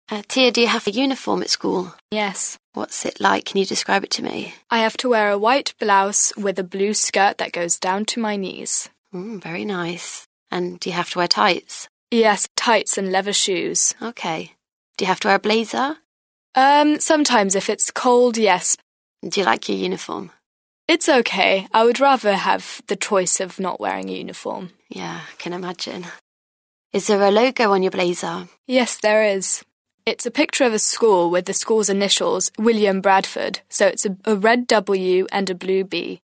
Tia, do you have a uniform at school? Yes. What's it like? Can you describe it to me? I have to wear a white blouse with a blue skirt that goes down to my knees. Very nice. And do you have to wear tights? Yes, tights and leather shoes. Okay. Do you have to wear a blazer? Sometimes if it's cold, yes. Do you like your uniform? It's okay. I would rather have the choice of not wearing a uniform. Yeah, I can imagine. Is there a logo on your blazer? Yes, there is. It's a picture of a school with the school's initials, William Bradford, so it's a red W and a blue B.